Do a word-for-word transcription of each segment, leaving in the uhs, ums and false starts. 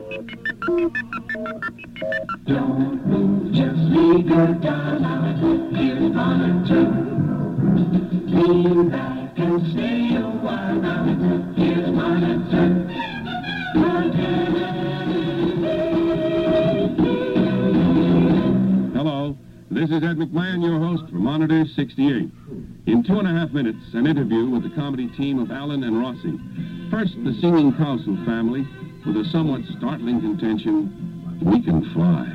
Don't move, just leave your doll. Here's one or two. Lean back and stay a while now. Here's one or two. Hello, this is Ed McMahon, your host for Monitor sixty-eight. In two and a half minutes, an interview with the comedy team of Allen and Rossi. First, the singing Council family with a somewhat startling contention, we can fly.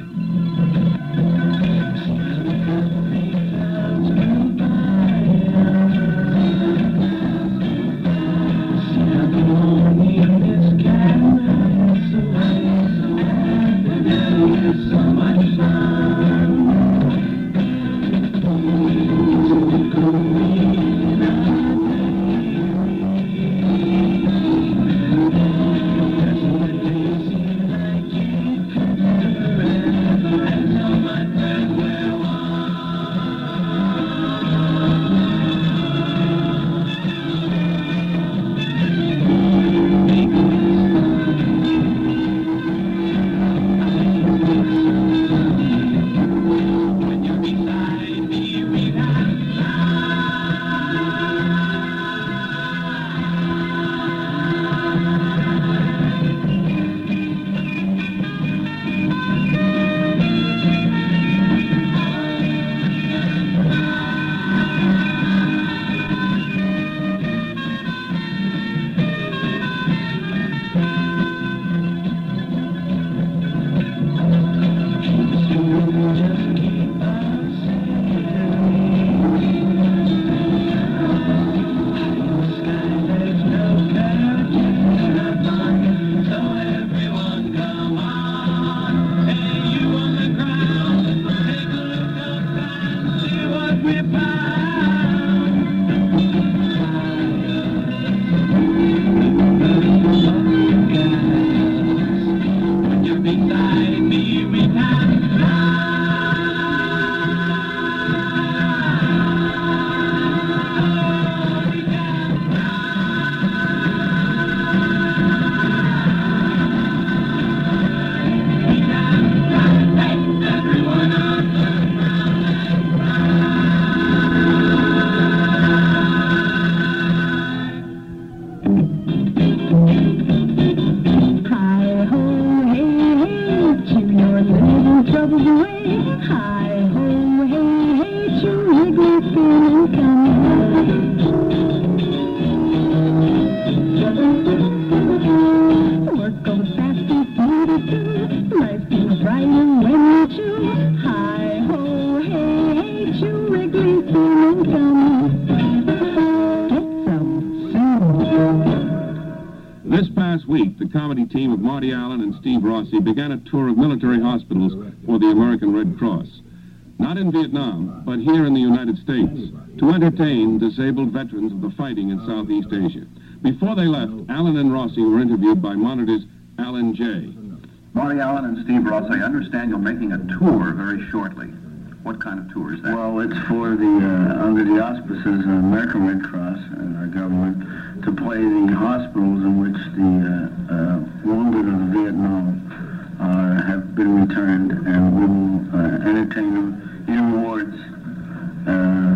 This past week, the comedy team of Marty Allen and Steve Rossi began a tour of military hospitals for the American Red Cross. Not in Vietnam, but here in the United States, to entertain disabled veterans of the fighting in Southeast Asia. Before they left, Allen and Rossi were interviewed by Monitor's Alan Jay. Marty Allen and Steve Rossi, I understand you're making a tour very shortly. What kind of tour is that? Well, it's for the, uh, under the auspices of the American Red Cross and our government, to play the hospitals in which the uh, uh, wounded of Vietnam uh, have been returned, and we will uh, entertain them in wards uh,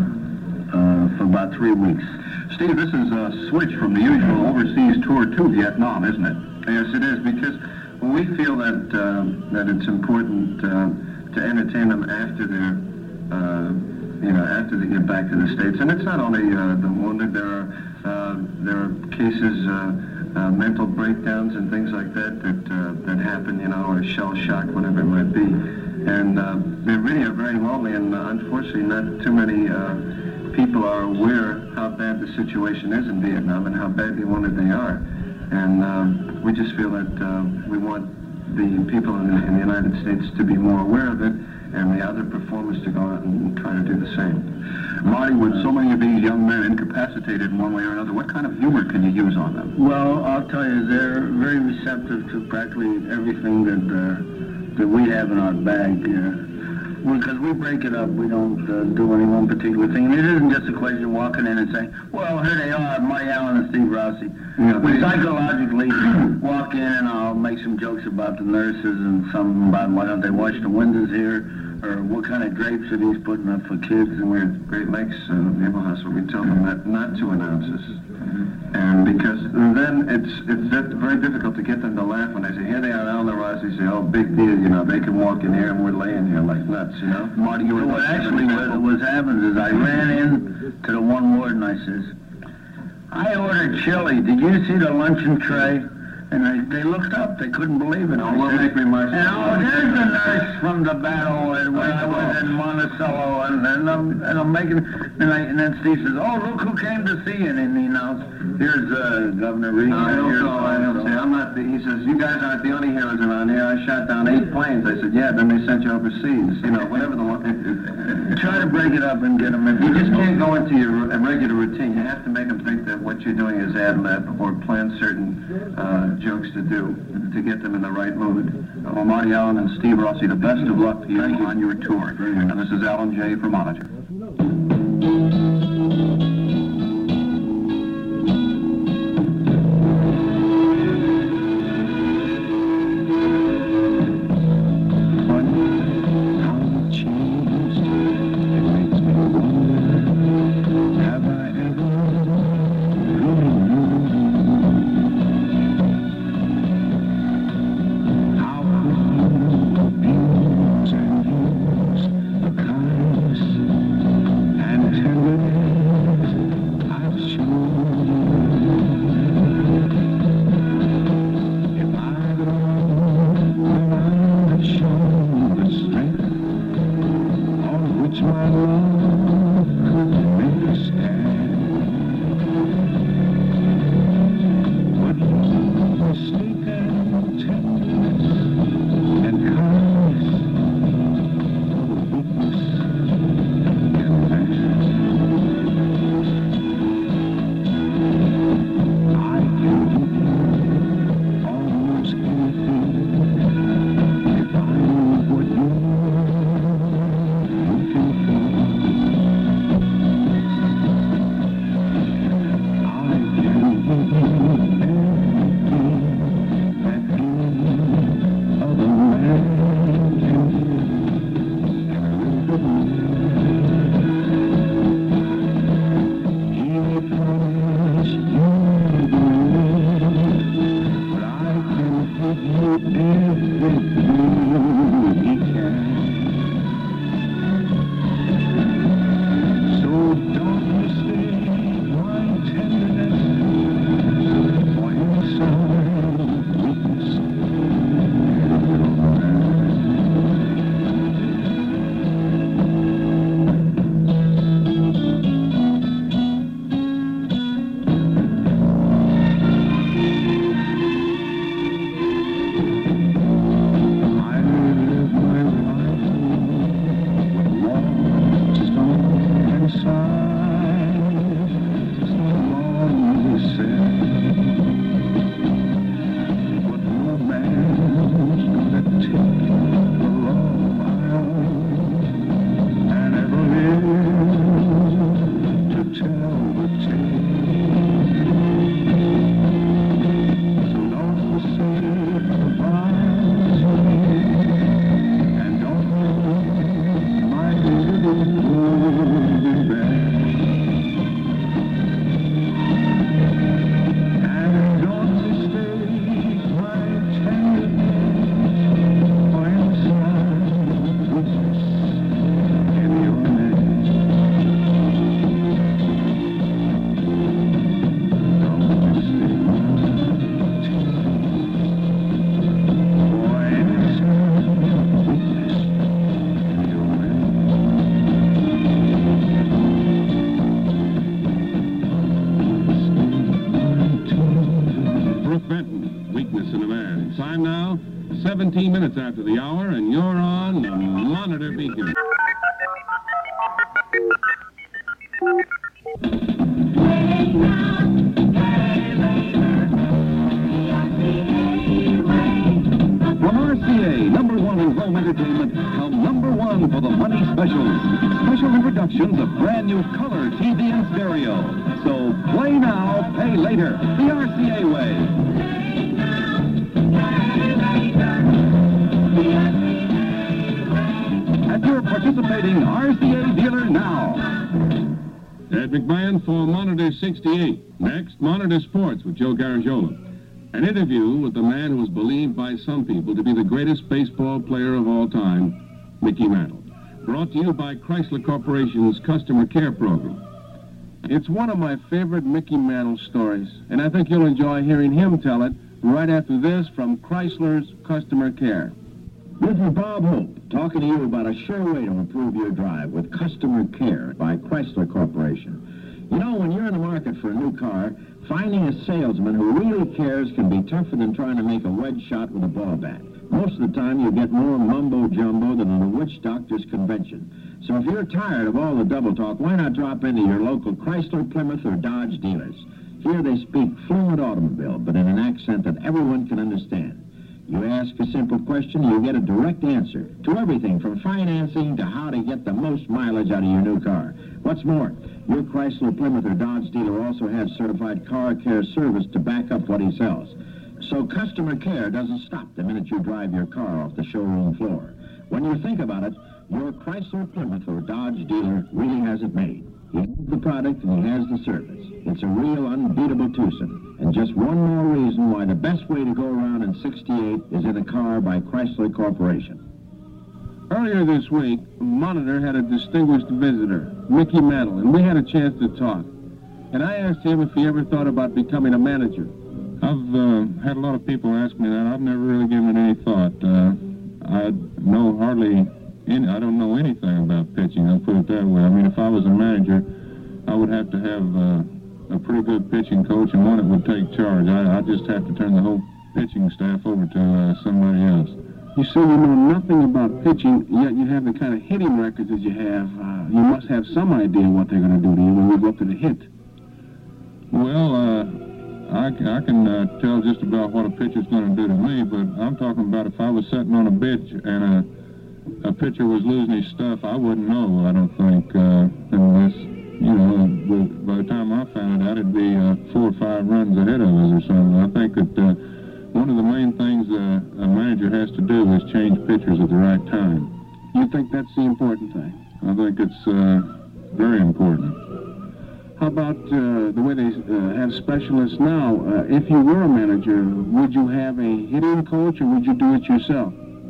uh, for about three weeks. Steve, this is a switch from the usual overseas tour to Vietnam, isn't it? Yes, it is, because we feel that uh, that it's important uh, to entertain them after they're, uh, you know, after they get back to the States. And it's not only uh, the wounded. There are uh, there are cases, uh, uh, mental breakdowns and things like that that uh, that happen, you know, or shell shock, whatever it might be. And uh, they really are very lonely, and uh, unfortunately, not too many uh, people are aware how bad the situation is in Vietnam and how badly wounded they are. And um, we just feel that uh, we want the people in the, in the United States to be more aware of it, and the other performers to go out and try to do the same. Marty, with so many of these young men incapacitated in one way or another, what kind of humor can you use on them? Well, I'll tell you, they're very receptive to practically everything that uh, that we have in our bag. Uh, because we break it up. We don't uh, do any one particular thing. And it isn't just a question of walking in and saying, well, here they are, Marty Allen and Steve Rossi. Yeah, we they- psychologically walk in and I'll make some jokes about the nurses and some about why don't they wash the windows here, or what kind of drapes are these putting up for kids. And We're at Great Lakes uh, Naval Hospital. We tell them that not to announce us. And because then it's it's di- very difficult to get them to laugh when they say, here they are, Alan and Rossi, say, oh, big deal, you know, they can walk in here and we're laying here like nuts, you know? Marty, you were... what actually what, what happens is I ran in to the one ward and I says, I ordered chili. Did you see the luncheon tray? And I, they looked up. They couldn't believe it. No, we'll make remarks. And oh, there's a nurse from the battle and when I was in Monticello, and, and I'm and I'm making and I and then Steve says, oh, look who came to see you, and he announced, here's uh, Governor Reed. No, I don't here's know. I don't say. I'm not the, he says, you guys aren't the only heroes around here. I shot down eight planes. I said, yeah, then they sent you overseas. You know, whatever the one. Try to break it up and get them in. You just can't go into your uh, regular routine. You have to make them think that what you're doing is ad lib or plan certain uh, jokes to do to get them in the right mood. Well, Marty Allen and Steve Rossi, the best of luck to you on your tour. And this is Alan J. for Monitor. seventeen minutes after the hour, and you're on the Monitor Beacon. From R C A, number one in home entertainment come number one for the money specials. Special introductions of brand new color T V and stereo. So play now, pay later. The R C A way. At your participating R C A dealer now. Ed McMahon for Monitor sixty-eight. Next, Monitor Sports with Joe Garagiola. An interview with the man who is believed by some people to be the greatest baseball player of all time, Mickey Mantle. Brought to you by Chrysler Corporation's Customer Care Program. It's one of my favorite Mickey Mantle stories, and I think you'll enjoy hearing him tell it right after this from Chrysler's Customer Care. This is Bob Hope, talking to you about a sure way to improve your drive with Customer Care by Chrysler Corporation. You know, when you're in the market for a new car, finding a salesman who really cares can be tougher than trying to make a wedge shot with a ball bat. Most of the time, you get more mumbo-jumbo than at a witch doctor's convention. So if you're tired of all the double talk, why not drop into your local Chrysler, Plymouth, or Dodge dealers? Here they speak fluent automobile, but in an accent that everyone can understand. You ask a simple question, you get a direct answer to everything from financing to how to get the most mileage out of your new car. What's more, your Chrysler, Plymouth, or Dodge dealer also has certified car care service to back up what he sells. So Customer Care doesn't stop the minute you drive your car off the showroom floor. When you think about it, your Chrysler, Plymouth, or Dodge dealer really has it made. He has the product and he has the service. It's a real unbeatable twosome. And just one more reason why the best way to go around in sixty-eight is in a car by Chrysler Corporation. Earlier this week, Monitor had a distinguished visitor, Mickey Mantle, and we had a chance to talk. And I asked him if he ever thought about becoming a manager. I've uh, had a lot of people ask me that. I've never really given it any thought. Uh, I know hardly any, I don't know anything about pitching, I'll put it that way. I mean, if I was a manager, I would have to have uh, a pretty good pitching coach and one that would take charge. I, I just have to turn the whole pitching staff over to uh, somebody else. You say you know nothing about pitching, yet you have the kind of hitting records that you have. Uh, you must have some idea what they're going to do to you when you go up to the hit. Well, uh, I, I can uh, tell just about what a pitcher's going to do to me, but I'm talking about if I was sitting on a bench and a, a pitcher was losing his stuff, I wouldn't know, I don't think, uh, unless, you know, by the time I found it out, it'd be uh, four or five runs ahead of us or something. I think that uh, one of the main things uh, a manager has to do is change pitchers at the right time. You think that's the important thing? I think it's uh, very important. How about uh, the way they uh, have specialists now? Uh, if you were a manager, would you have a hitting coach or would you do it yourself?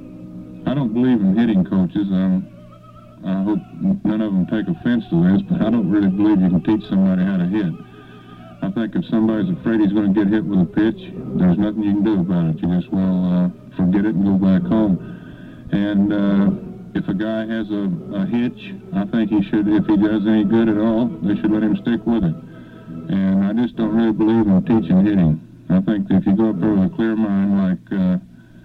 I don't believe in hitting coaches. Um, I hope none of them take offense to this, but I don't really believe you can teach somebody how to hit. I think if somebody's afraid he's going to get hit with a pitch, there's nothing you can do about it. You just, well, uh, forget it and go back home. And uh, if a guy has a, a hitch, I think he should, if he does any good at all, they should let him stick with it. And I just don't really believe in teaching hitting. I think that if you go up there with a clear mind, like, uh,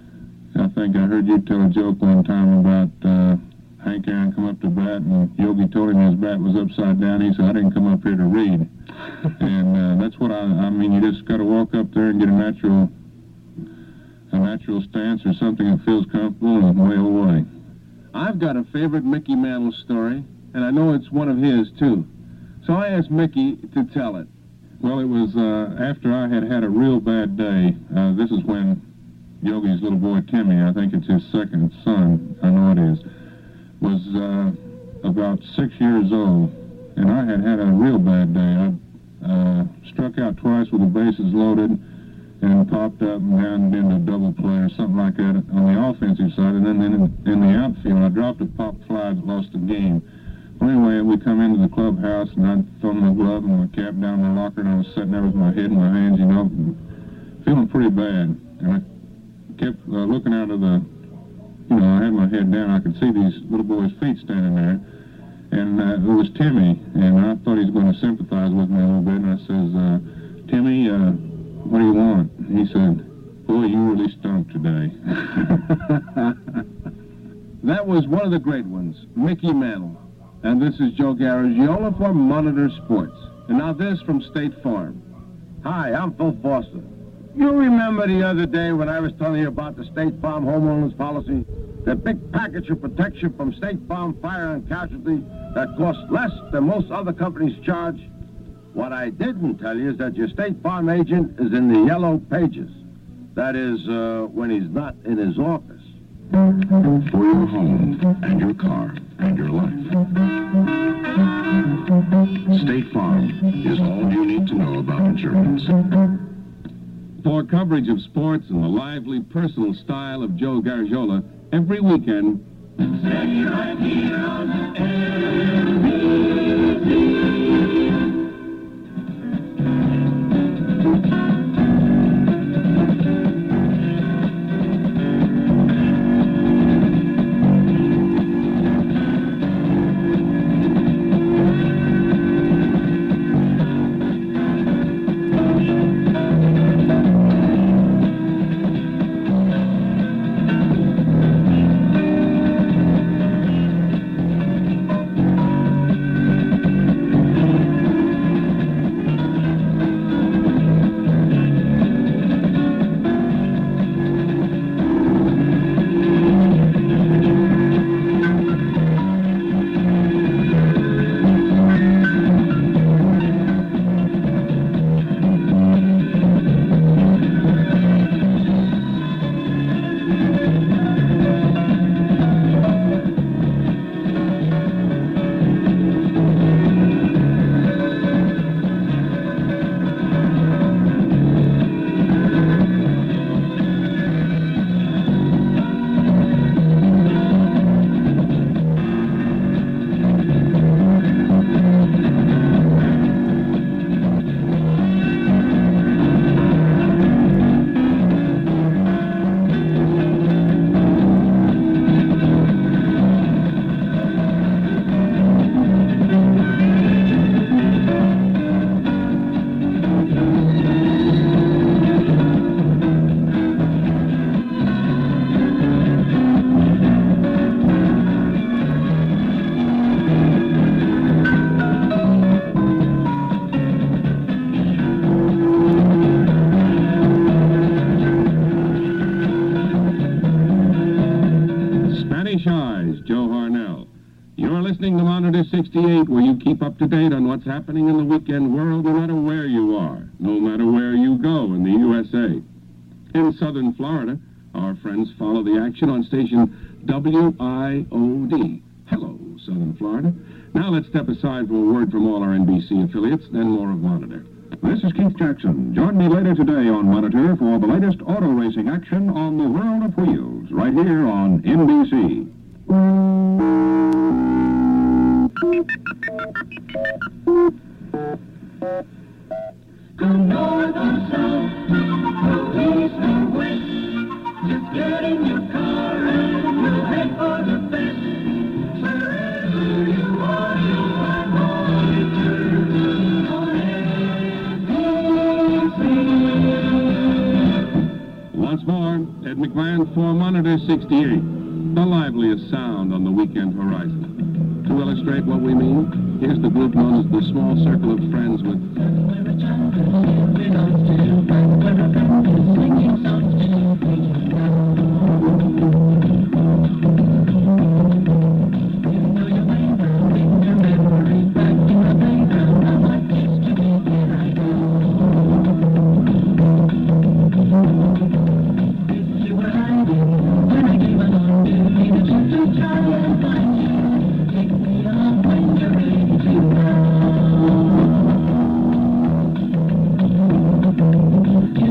I think I heard you tell a joke one time about uh, Hank Aaron come up to bat and Yogi told him his bat was upside down. He said, I didn't come up here to read. And uh, that's what I, I mean, you just got to walk up there and get a natural, a natural stance or something that feels comfortable and way away. I've got a favorite Mickey Mantle story, and I know it's one of his, too. So I asked Mickey to tell it. Well, it was uh, after I had had a real bad day. Uh, this is when Yogi's little boy, Timmy, I think it's his second son, I know it is, was uh, about six years old, and I had had a real bad day. I uh, struck out twice with the bases loaded and popped up and down into a double play or something like that on the offensive side, and then in, in the outfield, I dropped a pop fly that lost the game. Well, anyway, we come into the clubhouse, and I'd thrown my glove and my cap down in the locker, and I was sitting there with my head in my hands, you know, feeling pretty bad. And I kept uh, looking out of the, you know, I had my head down. I could see these little boys' feet standing there. And uh, it was Timmy, and I thought he was going to sympathize with me a little bit. And I says, uh, Timmy, uh, what do you want? And he said, boy, you really stunk today. That was one of the great ones, Mickey Mantle. And this is Joe Garagiola for Monitor Sports. And now this from State Farm. Hi, I'm Phil Foster. You remember the other day when I was telling you about the State Farm homeowners policy? The big package of protection from State Farm Fire and Casualty that costs less than most other companies charge. What I didn't tell you is that your State Farm agent is in the yellow pages. That is, uh, when he's not in his office. For your home and your car and your life. State Farm is all you need to know about insurance. For coverage of sports and the lively personal style of Joe Garagiola, every weekend, Stay right here on N B C. sixty-eight, where you keep up to date on what's happening in the weekend world, no matter where you are, no matter where you go in the U S A. In southern Florida, our friends follow the action on station W I O D. Hello, southern Florida. Now let's step aside for a word from all our N B C affiliates, then more of Monitor. This is Keith Jackson. Join me later today on Monitor for the latest auto racing action on the world of wheels, right here on N B C. Go north or south, go east or west, just get in your car and we'll head for the best. Wherever you are, you'll find Monitor on N B C. Once more, Ed McMahon for Monitor sixty-eight, the liveliest sound on the weekend horizon. To illustrate what we mean, here's the group known as the Small Circle of Friends with... You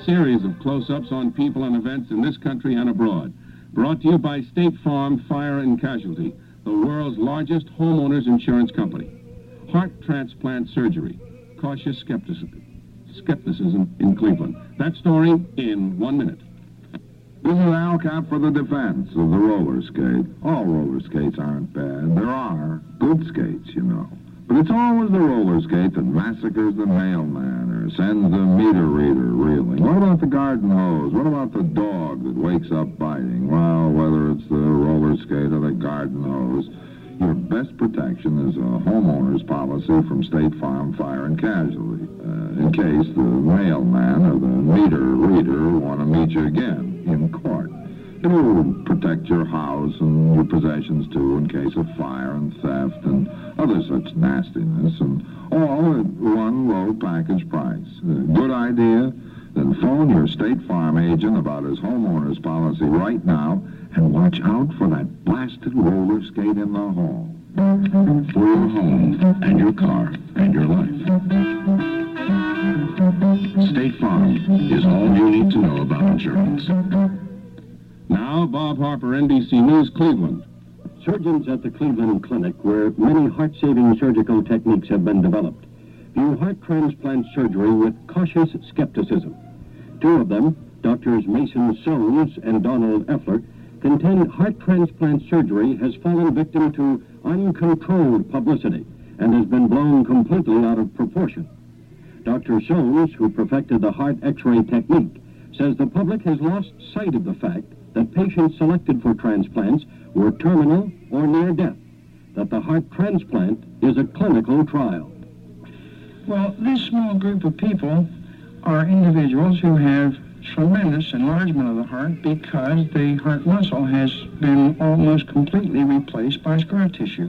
series of close-ups on people and events in this country and abroad. Brought to you by State Farm Fire and Casualty, the world's largest homeowners insurance company. Heart transplant surgery. Cautious skepticism, skepticism in Cleveland. That story in one minute. This is Al Cap for the defense of the roller skate. All roller skates aren't bad. There are good skates, you know. But it's always the roller skate that massacres the mailman or sends the meter reader reeling. What about the garden hose? What about the dog that wakes up biting? Well, whether it's the roller skate or the garden hose, your best protection is a homeowner's policy from State Farm Fire and Casualty, uh, in case the mailman or the meter reader want to meet you again in court. It will protect your house and your possessions, too, in case of fire and theft and other such nastiness, and all at one low package price. A good idea? Then phone your State Farm agent about his homeowner's policy right now and watch out for that blasted roller skate in the hall. For your home and your car and your life. State Farm is all you need to know about insurance. Now, Bob Harper, N B C News, Cleveland. Surgeons at the Cleveland Clinic, where many heart-saving surgical techniques have been developed, view heart transplant surgery with cautious skepticism. Two of them, Doctors Mason Soames and Donald Effler, contend heart transplant surgery has fallen victim to uncontrolled publicity and has been blown completely out of proportion. Doctor Soames, who perfected the heart X-ray technique, says the public has lost sight of the fact that patients selected for transplants were terminal or near death, that the heart transplant is a clinical trial. Well, this small group of people are individuals who have tremendous enlargement of the heart because the heart muscle has been almost completely replaced by scar tissue.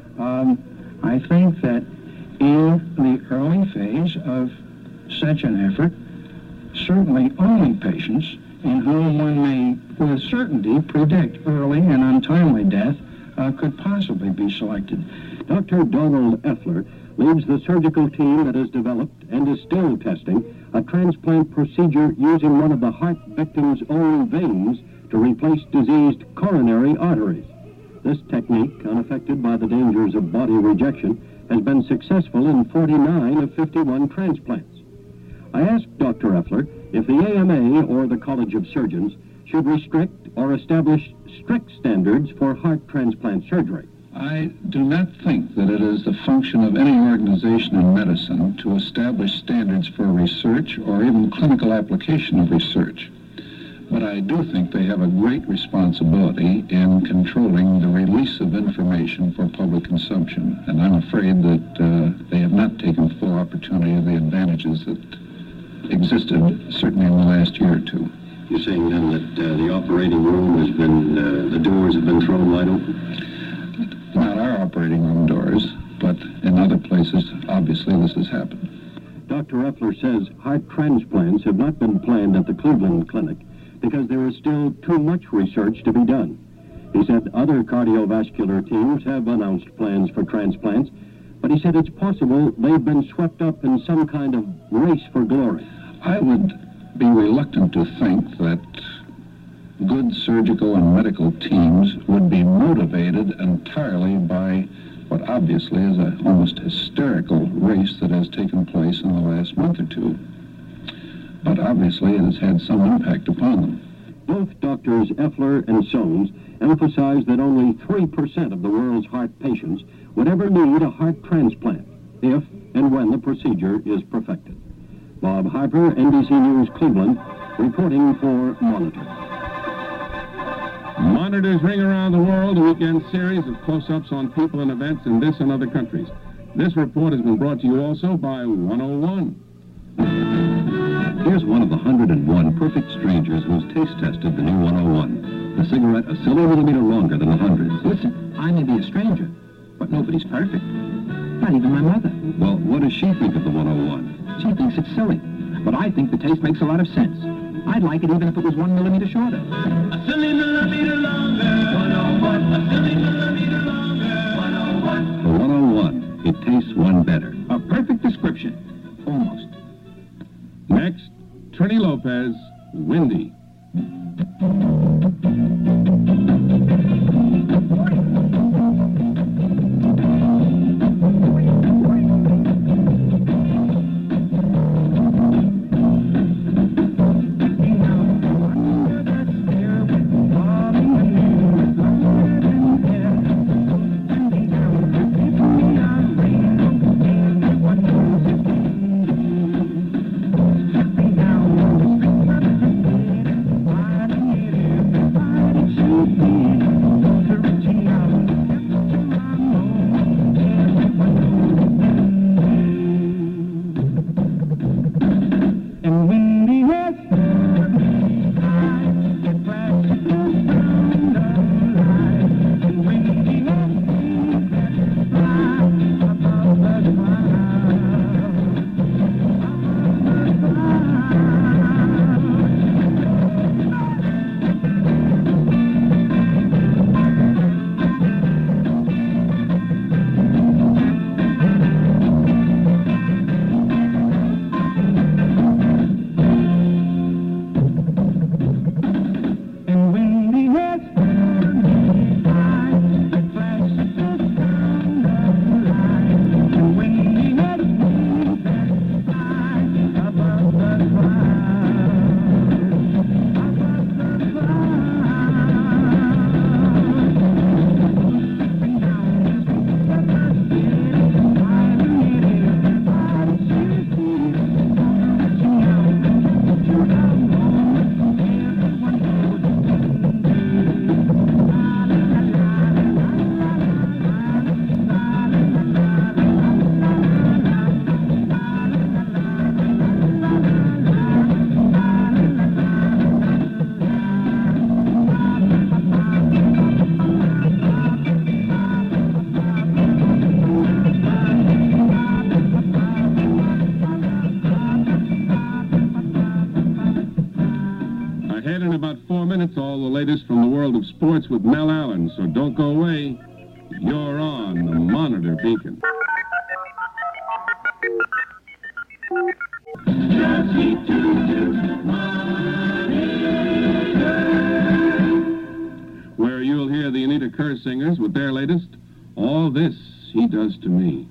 Um, I think that in the early phase of such an effort, certainly only patients in whom one may with certainty predict early and untimely death uh, could possibly be selected. Doctor Donald Effler leads the surgical team that has developed and is still testing a transplant procedure using one of the heart victim's own veins to replace diseased coronary arteries. This technique, unaffected by the dangers of body rejection, has been successful in forty-nine of fifty-one transplants. I asked Doctor Effler if the A M A or the College of Surgeons should restrict or establish strict standards for heart transplant surgery. I do not think that it is the function of any organization in medicine to establish standards for research or even clinical application of research. But I do think they have a great responsibility in controlling the release of information for public consumption. And I'm afraid that uh, they have not taken full opportunity of the advantages that existed, certainly in the last year or two. You're saying then that uh, the operating room has been, uh, the doors have been thrown wide open? Not our operating room doors, but in other places, obviously, this has happened. Doctor Effler says heart transplants have not been planned at the Cleveland Clinic because there is still too much research to be done. He said other cardiovascular teams have announced plans for transplants, but he said it's possible they've been swept up in some kind of race for glory. I would be reluctant to think that good surgical and medical teams would be motivated entirely by what obviously is an almost hysterical race that has taken place in the last month or two. But obviously it has had some impact upon them. Both Doctors Effler and Soames emphasize that only three percent of the world's heart patients would ever need a heart transplant if and when the procedure is perfected. Bob Harper, N B C News, Cleveland, reporting for Monitor. Monitors ring around the world, a weekend series of close-ups on people and events in this and other countries. This report has been brought to you also by one oh one. Here's one of the one hundred and one perfect strangers who's taste tested the new one oh one. The cigarette a silly millimeter longer than the hundreds. Listen, I may be a stranger, but nobody's perfect. Not even my mother. Well, what does she think of the one oh one? She thinks it's silly, but I think the taste makes a lot of sense. I'd like it even if it was one millimeter shorter. A silly millimeter longer, one oh one. A silly millimeter longer, one oh one. For one oh one, it tastes one better. A perfect description. Almost. Next, Trini Lopez All the latest from the world of sports with Mel Allen, so don't go away. You're on the Monitor Beacon. Where you'll hear the Anita Kerr singers with their latest, All This He Does to Me.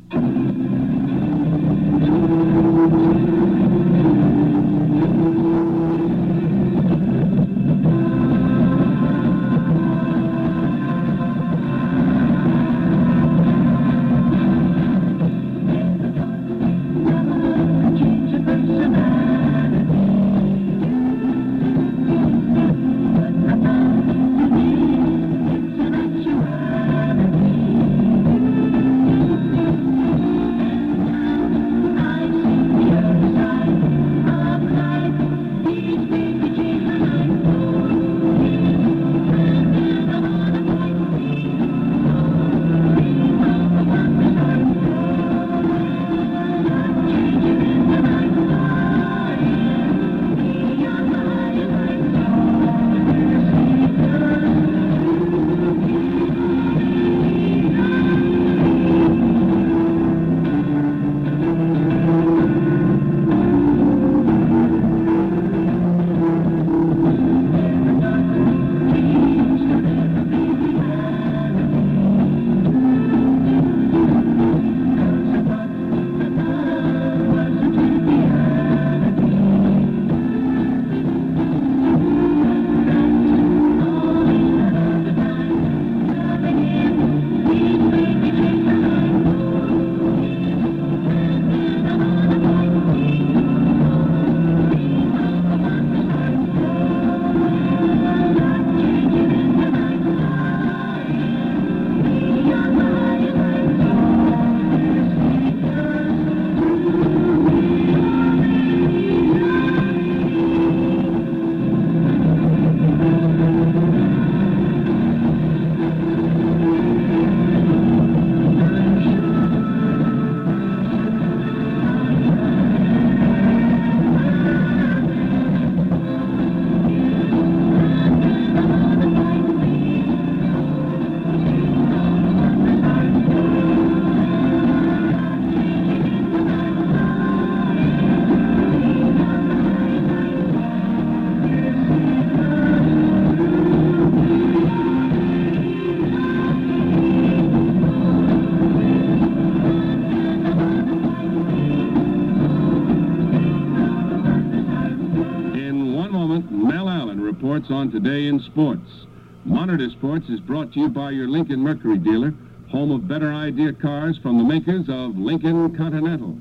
On Today in Sports. Monitor Sports is brought to you by your Lincoln Mercury dealer, home of better idea cars from the makers of Lincoln Continental.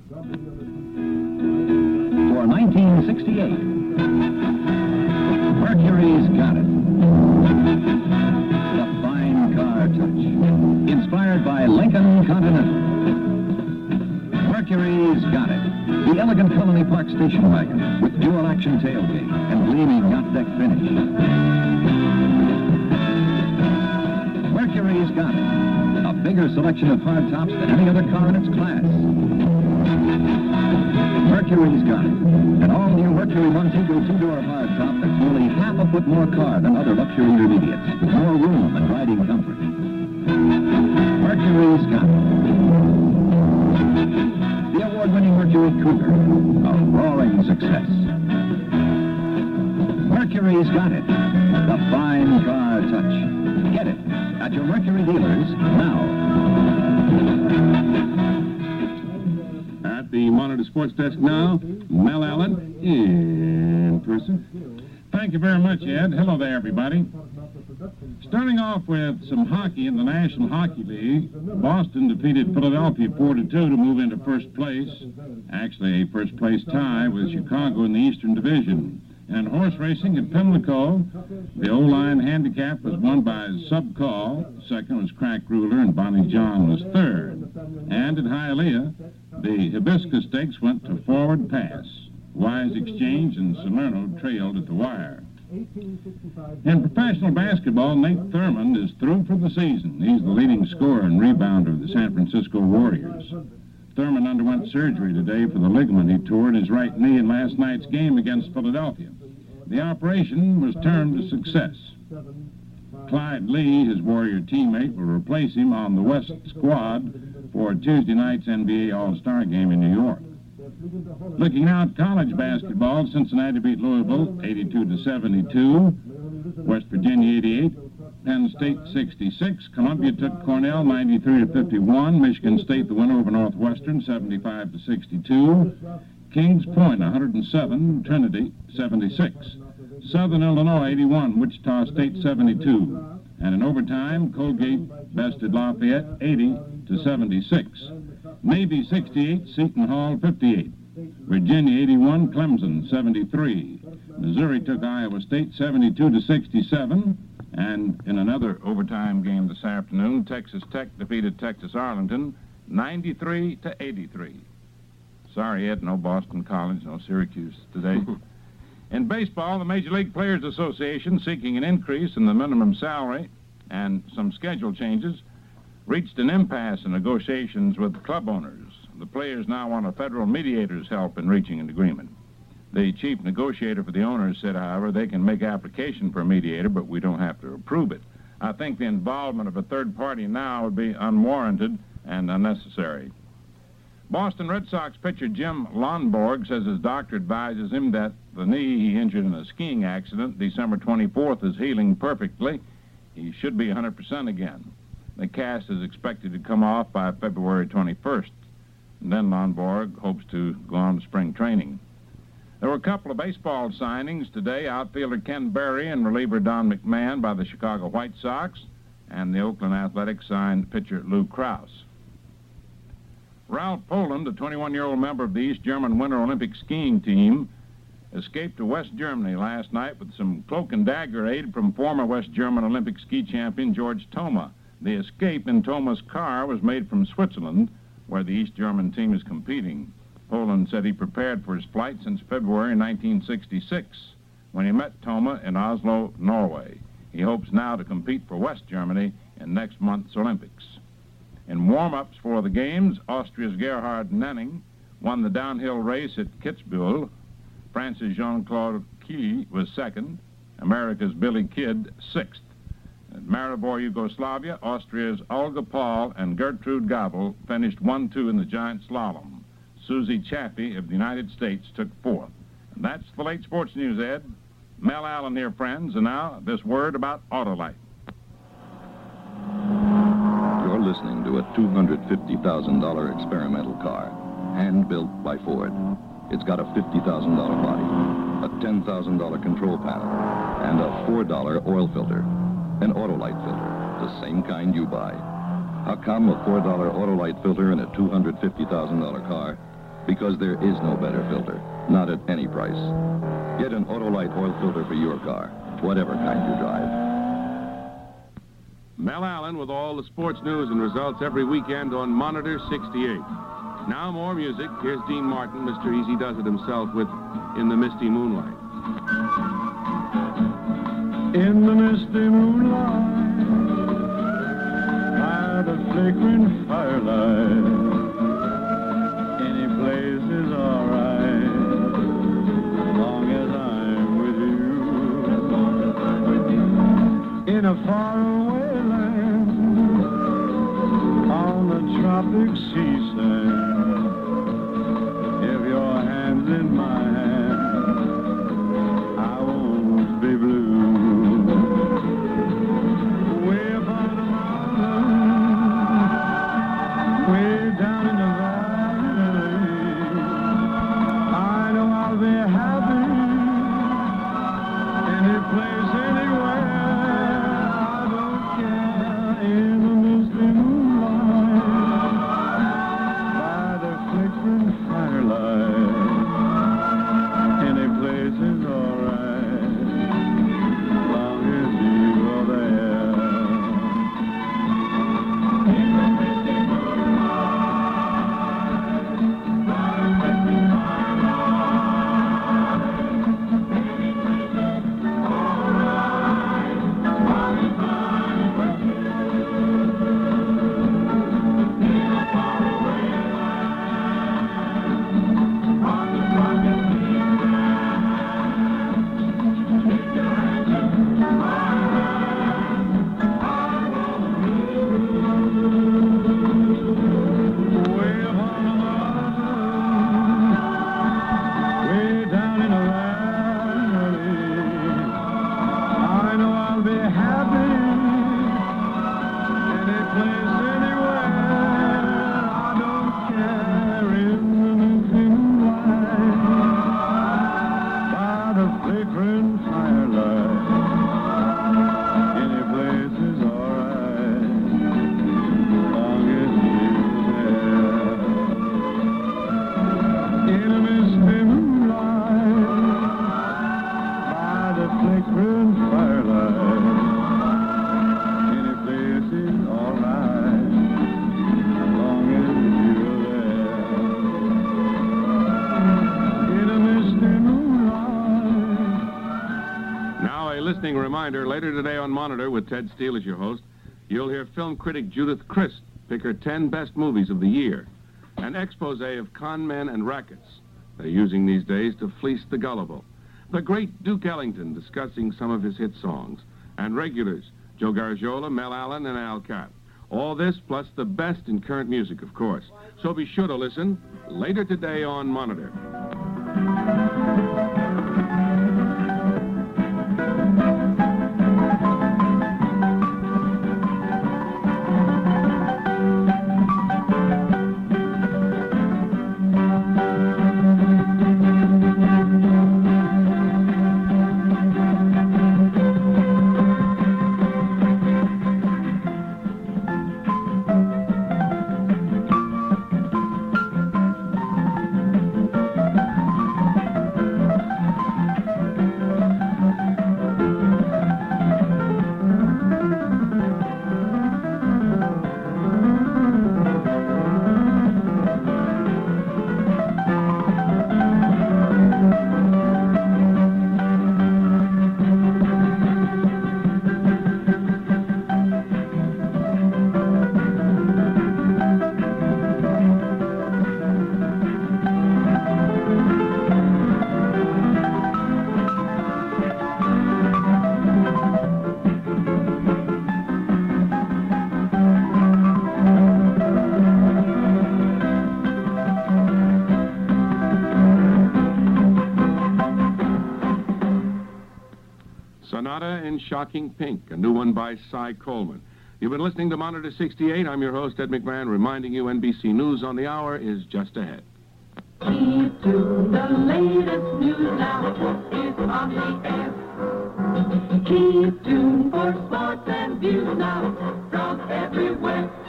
For nineteen sixty-eight, Mercury's got it. station wagon with dual-action tailgate and gleaming yacht deck finish. Mercury's got it. A bigger selection of hardtops than any other car in its class. Mercury's got it. An all-new Mercury Montego two-door hardtop that's nearly half a foot more car than other luxury intermediates, with more room and riding comfort. Mercury's got it. The award-winning Mercury Cougar, a roaring success. Mercury's got it. The fine car touch. Get it at your Mercury dealers now. At the Monitor Sports Desk now, Mel Allen in person. Thank you very much, Ed. Hello there, everybody. Starting off with some hockey in the National Hockey League, Boston defeated Philadelphia four to two to move into first place. Actually, a first-place tie with Chicago in the Eastern Division. And horse racing at Pimlico, the O-line handicap was won by Sub Call. Second was Crack Ruler, and Bonnie John was third. And at Hialeah, the Hibiscus Stakes went to Forward Pass. Wise Exchange and Salerno trailed at the wire. In professional basketball, Nate Thurmond is through for the season. He's the leading scorer and rebounder of the San Francisco Warriors. Thurmond underwent surgery today for the ligament he tore in his right knee in last night's game against Philadelphia. The operation was termed a success. Clyde Lee, his Warrior teammate, will replace him on the West squad for Tuesday night's N B A All-Star game in New York. Looking out college basketball, Cincinnati beat Louisville eighty-two to seventy-two, West Virginia eighty-eight, Penn State sixty-six, Columbia took Cornell ninety-three to fifty-one, Michigan State the winner over Northwestern seventy-five to sixty-two, Kings Point one hundred seven, Trinity seventy-six, Southern Illinois eighty-one, Wichita State seventy-two, and in overtime, Colgate bested Lafayette eighty to seventy-six. Navy sixty-eight, Seton Hall fifty-eight. Virginia eighty-one, Clemson seventy-three. Missouri took Iowa State seventy-two to sixty-seven. And in another overtime game this afternoon, Texas Tech defeated Texas Arlington ninety-three to eighty-three. Sorry, Ed, no Boston College, no Syracuse today. In baseball, the Major League Players Association, seeking an increase in the minimum salary and some schedule changes, reached an impasse in negotiations with club owners. The players now want a federal mediator's help in reaching an agreement. The chief negotiator for the owners said, however, they can make application for a mediator, but we don't have to approve it. I think the involvement of a third party now would be unwarranted and unnecessary. Boston Red Sox pitcher Jim Lonborg says his doctor advises him that the knee he injured in a skiing accident December twenty-fourth is healing perfectly. He should be one hundred percent again. The cast is expected to come off by February twenty-first. And then Lonborg hopes to go on to spring training. There were a couple of baseball signings today. Outfielder Ken Berry and reliever Don McMahon by the Chicago White Sox, and the Oakland Athletics signed pitcher Lou Krause. Ralph Poland, a twenty-one-year-old member of the East German Winter Olympic skiing team, escaped to West Germany last night with some cloak and dagger aid from former West German Olympic ski champion George Thoma. The escape in Thoma's car was made from Switzerland, where the East German team is competing. Poland said he prepared for his flight since February nineteen sixty-six, when he met Thoma in Oslo, Norway. He hopes now to compete for West Germany in next month's Olympics. In warm-ups for the Games, Austria's Gerhard Nenning won the downhill race at Kitzbühel. France's Jean-Claude Killy was second. America's Billy Kidd sixth. At Maribor, Yugoslavia, Austria's Olga Paul and Gertrude Gabel finished one two in the giant slalom. Susie Chaffee of the United States took fourth. And that's the late sports news, Ed. Mel Allen here, friends, and now this word about Autolite. You're listening to a two hundred fifty thousand dollar experimental car, hand-built by Ford. It's got a fifty thousand dollar body, a ten thousand dollar control panel, and a four dollar oil filter. An Autolite filter, the same kind you buy. How come a four dollar Autolite filter in a two hundred fifty thousand dollar car? Because there is no better filter, not at any price. Get an Autolite oil filter for your car, whatever kind you drive. Mel Allen with all the sports news and results every weekend on Monitor sixty-eight. Now more music. Here's Dean Martin, Mister Easy Does It himself, with In the Misty Moonlight. In the misty moonlight, by the flickering firelight, any place is alright, as long as I'm with you. In a faraway land, on the tropic sea sand, if your hand's in my hand, I won't be blue. Way up on the mountain, way down in the valley, I know I'll be happy any place, anywhere. I don't care. In the misty moonlight, by the flickering firelight, any place is alright, as long as you are there. In the misty moonlight, by the flickering firelight, any place is alright, as long as I'm with you. In a faraway land, on the tropic sea sand, if your hands in my hand, I won't be blue. Way up on the mountain, way down in the valley, I know I'll be happy any place, anywhere. I don't care. In the misty moonlight, by the flickering firelight, any place is alright, as long as you're there. In the misty moonlight, by the flickering firelight, any place is alright, as long as you're there. In the misty moonlight. Now, a listening reminder, later today on Monitor, with Ted Steele as your host, you'll hear film critic Judith Crist pick her ten best movies of the year. An expose of con men and rackets they're using these days to fleece the gullible. The great Duke Ellington discussing some of his hit songs. And regulars, Joe Garagiola, Mel Allen, and Al Capp. All this plus the best in current music, of course. So be sure to listen later today on Monitor. Sonata in Shocking Pink, a new one by Cy Coleman. You've been listening to Monitor sixty-eight. I'm your host, Ed McMahon, reminding you N B C News on the Hour is just ahead. Keep to the latest news now is on the air. Keep tuned for sports and views now from everywhere.